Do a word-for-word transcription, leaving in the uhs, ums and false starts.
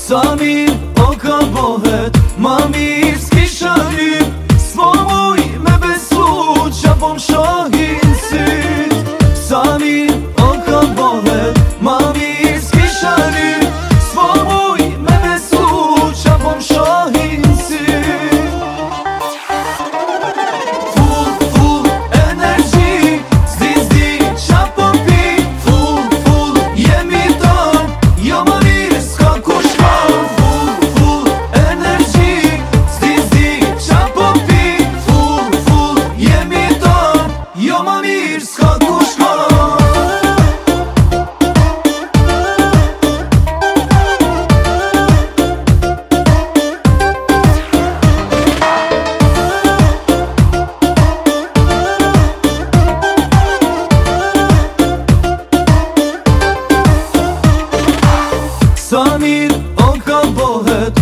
Sa mirë o ka bohet, ma mirë s'kisha lyp. S'po muj me besu qa po m'shohin syt. Sa mirë o ka bohet, ma mirë s'kisha lyp. S'po muj me besu qa po m'shohin syt. Full, full energji, s'di s'di qa po pi. Full, full jemi ton, jo ma mirë s'ka kush kon. Full, full energji, s'di s'di qa po pi. Full, full jemi ton, jo ma mirë s'ka kush kon. Sa mirë o ka bohet,